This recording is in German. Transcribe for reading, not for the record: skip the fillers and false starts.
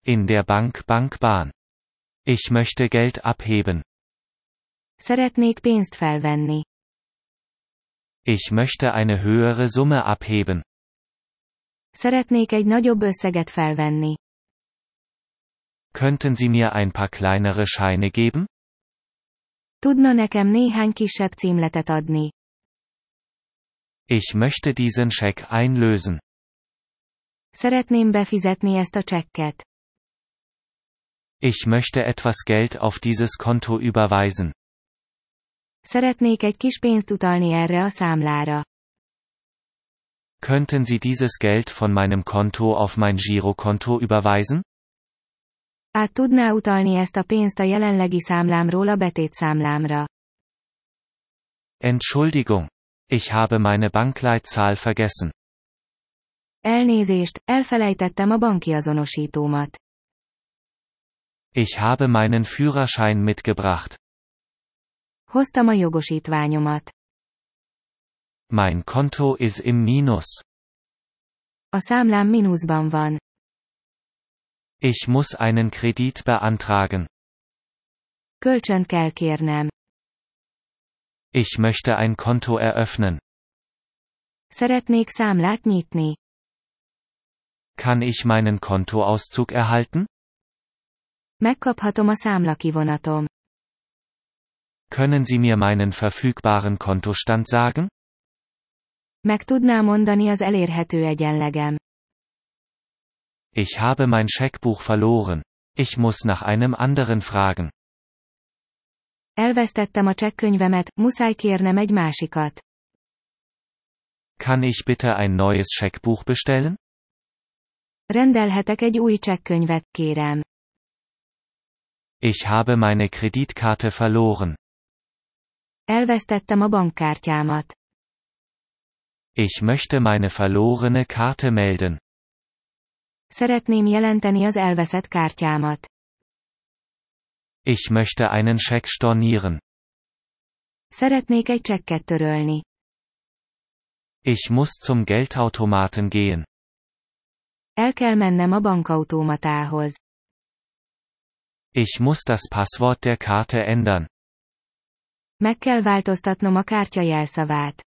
In der Bankbahn. Ich möchte Geld abheben. Szeretnék pénzt felvenni. Ich möchte eine höhere Summe abheben. Szeretnék egy nagyobb összeget felvenni. Könnten Sie mir ein paar kleinere Scheine geben? Tudna nekem néhány kisebb címletet adni. Ich möchte diesen Scheck einlösen. Szeretném befizetni ezt a csekket. Ich möchte etwas Geld auf dieses Konto überweisen. Szeretnék egy kis pénzt utalni erre a számlára. Könnten Sie dieses Geld von meinem Konto auf mein Girokonto überweisen? Át tudná utalni ezt a pénzt a jelenlegi számlámról a betétszámlámra. Entschuldigung. Ich habe meine Bankleitzahl vergessen. Elnézést, elfelejtettem a banki azonosítómat. Ich habe meinen Führerschein mitgebracht. Hoztam a jogosítványomat. Mein Konto ist im Minus. A számlám mínuszban van. Ich muss einen Kredit beantragen. Kölcsönt kell kérnem. Ich möchte ein Konto eröffnen. Szeretnék számlát nyitni. Kann ich meinen Kontoauszug erhalten? Megkaphatom a számlakivonatom. Können Sie mir meinen verfügbaren Kontostand sagen? Meg tudná mondani az elérhető egyenlegem. Ich habe mein Scheckbuch verloren. Ich muss nach einem anderen fragen. Elvesztettem a csekkönyvemet, muszáj kérnem egy másikat. Kann ich bitte ein neues Scheckbuch bestellen? Rendelhetek egy új csekkönyvet, kérem. Ich habe meine Kreditkarte verloren. Elvesztettem a bankkártyámat. Ich möchte meine verlorene Karte melden. Szeretném jelenteni az elveszett kártyámat. Ich möchte einen Scheck stornieren. Szeretnék egy csekket törölni. Ich muss zum Geldautomaten gehen. El kell mennem a bankautomatához. Ich muss das Passwort der Karte ändern. Meg kell változtatnom a kártya jelszavát.